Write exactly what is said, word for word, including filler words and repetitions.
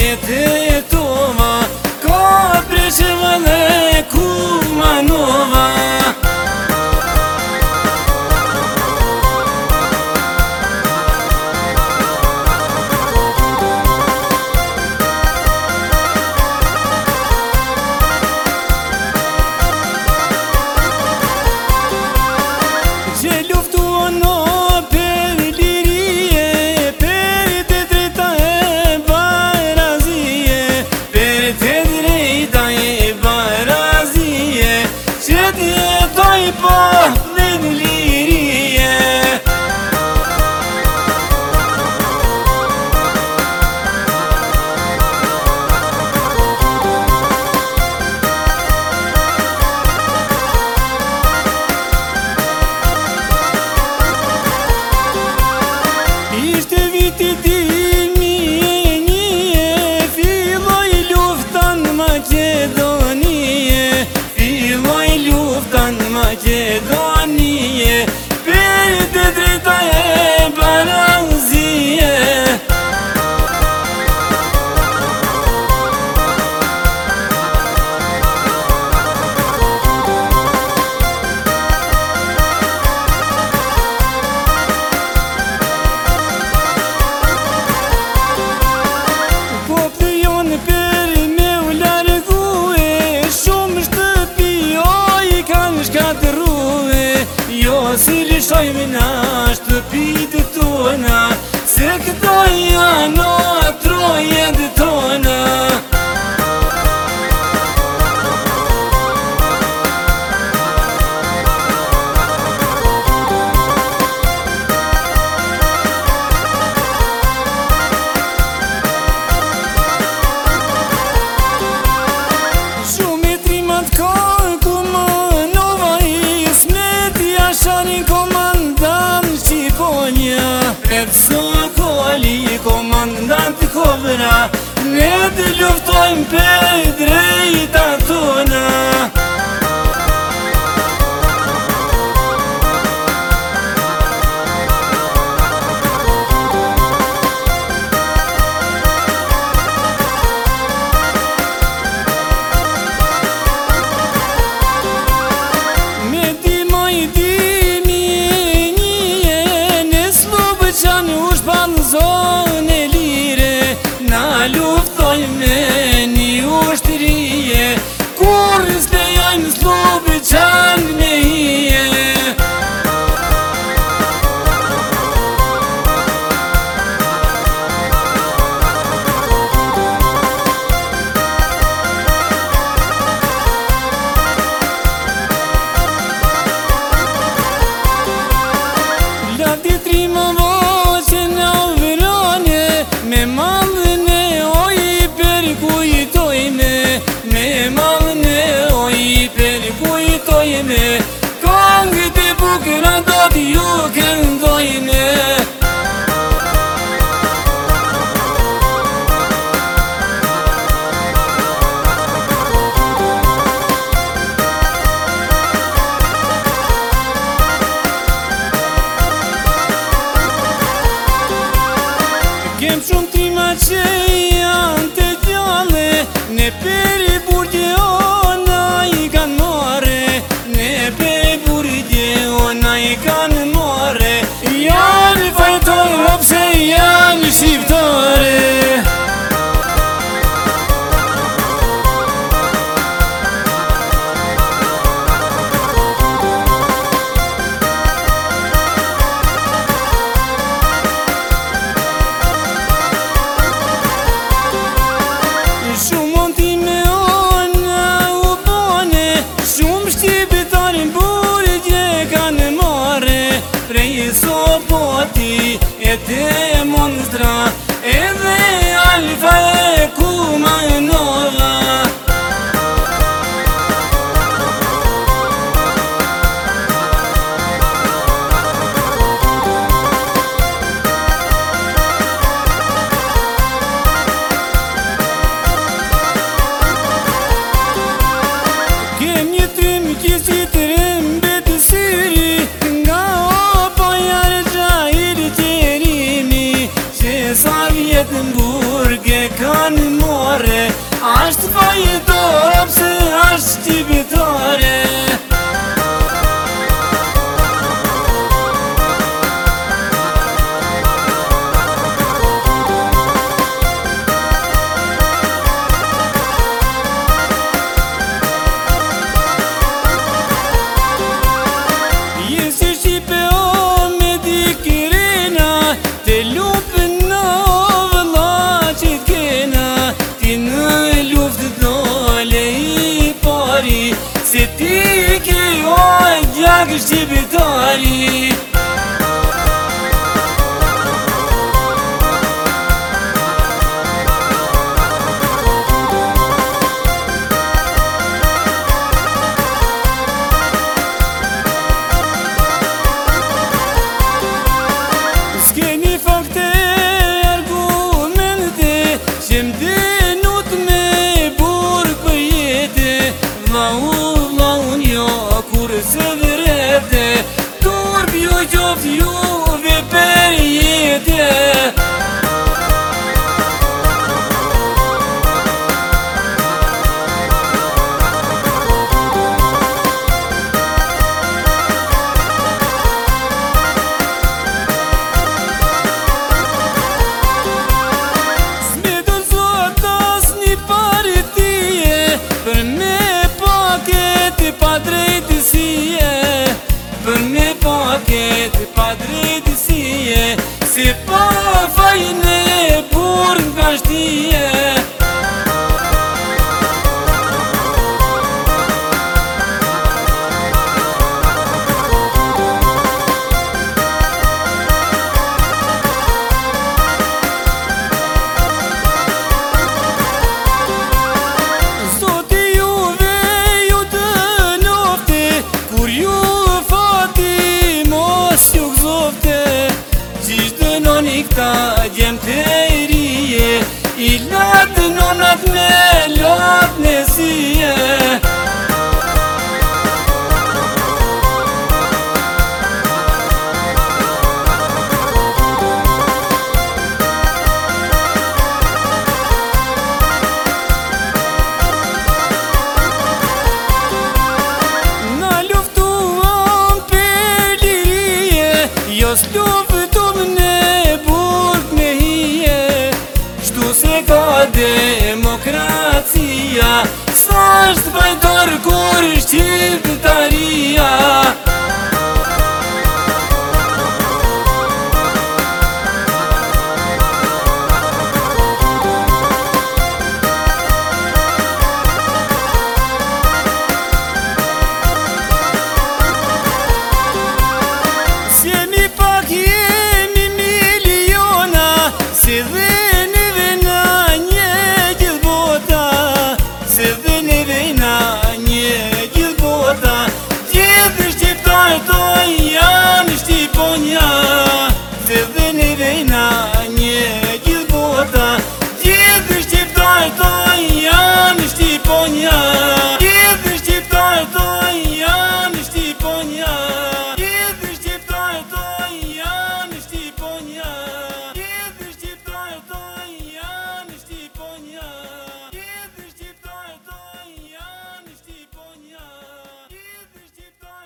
e të jetova, ka presheva dhe ku manova. Që luftuan për lirie, për të drejta e barazie, për të drejta e barazie, që të jetoj po dhe në lirie. Ishte viti dimi e një, filloj luftan Macedonie, filloj luftan Macedonie, për të drejta e barazie. Për me u largue, shumë shtëpi o i kanë shkatërrue. Jo si lishojmë na shtëpit tona, se këto janë o trojet tona. Komandant Shqiponia, pred Sokoli komandant Kobra, ne të luftojmë për drejta tona. Zonë e lire, na luftojmë me një ushtërije, kur s'lejojmë slubë qanë me hije. Lati trima voce në vrone, me malën e oj për kujtojme, me malën e oj për kujtojme, këngët e bukëra do t'ju këndojme. Kem shumë trima që janë të gjallë, ne për i burgje ona i kanë more, ne për i burgje ona i kanë more, janë fajtore opse janë shqiptore. Sopoti e te monstra, edhe alfa e kumanova. Kem një trim kisi trim betë syri, nga opa jarë gjahir qerimi, që sa vjetë në burge kanë Ashtë fajtore, pse ashtë shqiptare. Se ti ke oj gjak shqiptari. S'keni fakte argumente që m'denut me burg për jete. Vlau se vrete, turp ju qoft juve për jete. S'medon sot as një partije, për me paket pa drejtësie, për me paket pa drejtësie, se pa fajne burg nga shtije. Këta gjemë të erije, i latë nonat me latë nësije. Na luftuam për lirije, jo s'luftum në se ka demokracia, sa është vajtë